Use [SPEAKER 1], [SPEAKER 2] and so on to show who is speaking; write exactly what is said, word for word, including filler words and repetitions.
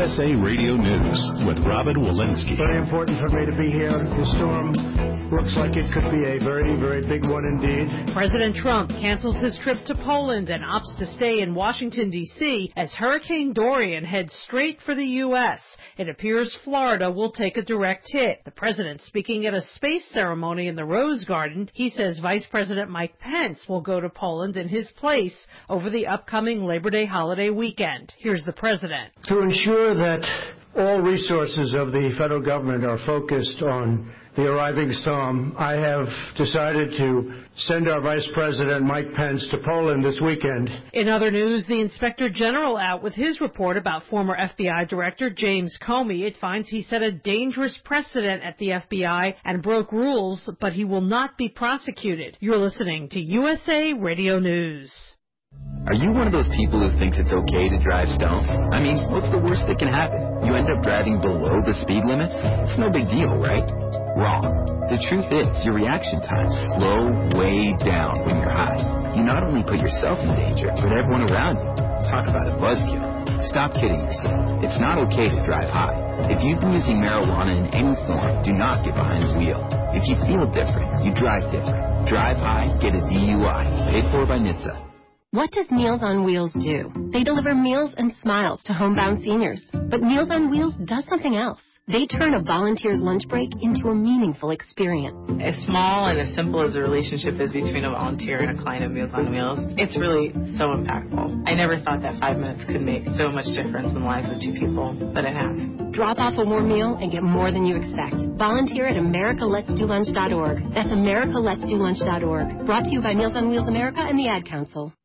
[SPEAKER 1] S A Radio News with Robin Walensky.
[SPEAKER 2] Very important for me to be here. The storm looks like it could be a very, very big one indeed.
[SPEAKER 3] President Trump cancels his trip to Poland and opts to stay in Washington, D C as Hurricane Dorian heads straight for the U S. It appears Florida will take a direct hit. The president speaking at a space ceremony in the Rose Garden. He says Vice President Mike Pence will go to Poland in his place over the upcoming Labor Day holiday weekend. Here's the president.
[SPEAKER 2] To ensure that all resources of the federal government are focused on the arriving storm, I have decided to send our Vice President Mike Pence to Poland this weekend.
[SPEAKER 3] In other news, the Inspector General out with his report about former F B I Director James Comey. It finds he set a dangerous precedent at the F B I and broke rules, but he will not be prosecuted. You're listening to U S A Radio News.
[SPEAKER 4] Are you one of those people who thinks it's okay to drive stoned? I mean, what's the worst that can happen? You end up driving below the speed limit? It's no big deal, right? Wrong. The truth is, your reaction times slow way down when you're high. You not only put yourself in danger, but everyone around you. Talk about a buzzkill. Stop kidding yourself. It's not okay to drive high. If you've been using marijuana in any form, do not get behind the wheel. If you feel different, you drive different. Drive high, get a D U I. Paid for by N H T S A.
[SPEAKER 5] What does Meals on Wheels do? They deliver meals and smiles to homebound seniors. But Meals on Wheels does something else. They turn a volunteer's lunch break into a meaningful experience.
[SPEAKER 6] As small and as simple as the relationship is between a volunteer and a client of Meals on Wheels, it's really so impactful. I never thought that five minutes could make so much difference in the lives of two people, but it has.
[SPEAKER 5] Drop off a warm meal and get more than you expect. Volunteer at America Let's Do Lunch dot org. That's America Let's Do Lunch dot org. Brought to you by Meals on Wheels America and the Ad Council.